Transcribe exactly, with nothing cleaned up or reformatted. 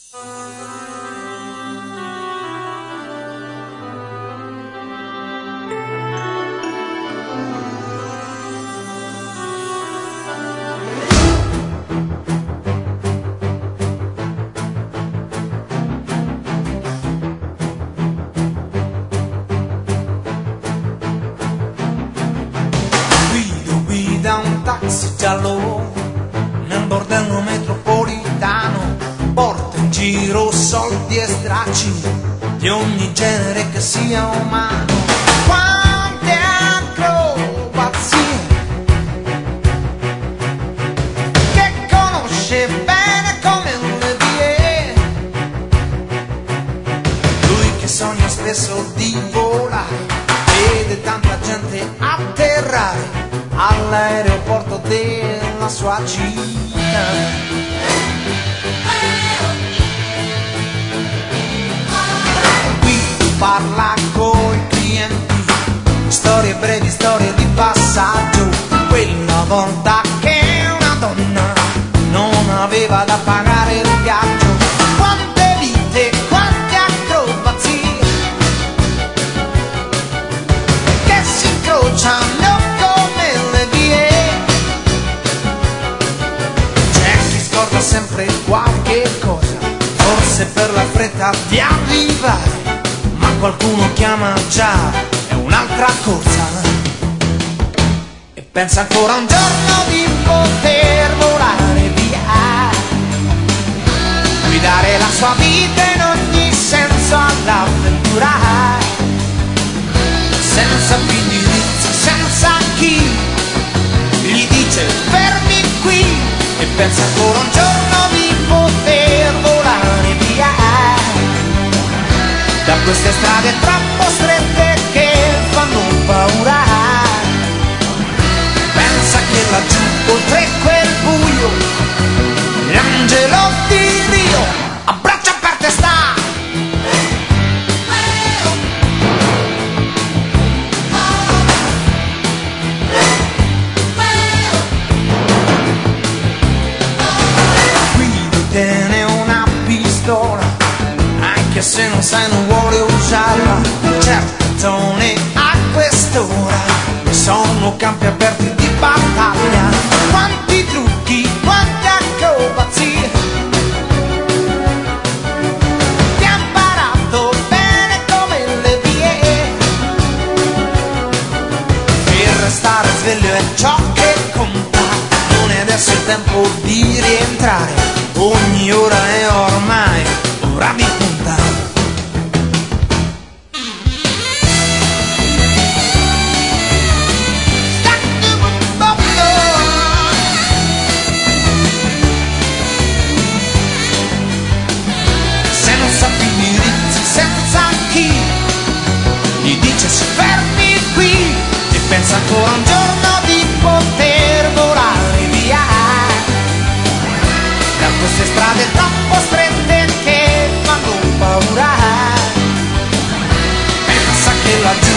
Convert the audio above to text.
Taxi giallo nel bordello metropolitano, porta in giro soldi e stracci di ogni genere che sia umano. Quante acrobazie che conosce bene come le vie, lui che sogna spesso di volare, vede tanta gente atterrare all'aeroporto della sua città. Qui parla coi clienti, storie brevi, storie di passaggio. Quella volta che una donna non aveva da pagare il viaggio. Quante vite, quante acrobazie che si incrociano sempre qualche cosa, forse per la fretta di arrivare, ma qualcuno chiama già, è un'altra corsa, e pensa ancora un giorno di poter volare via, guidare la sua vita in ogni senso all'avventura, senza più indirizzi, senza chi gli dice fermi qui. E pensa ancora un giorno di poter volare via da queste strade troppo strette che fanno paura. Pensa che laggiù oltre quel buio l'angelo di Dio a braccia aperte sta. Tiene una pistola, anche se non sai, non vuole usarla. Certe zone a quest'ora sono campi aperti di battaglia. Quanti trucchi, quante acrobazie ti ha imparato bene come le vie. Per restare sveglio è ciò che conta, non è adesso il tempo di rientrare. Ogni ora è ormai ora di punta. Se non sa più i indirizzi, senza chi gli dice si fermi qui, e pensa ancora un giorno di poter volare via da queste strade troppo strette che fanno paura. Pensa che la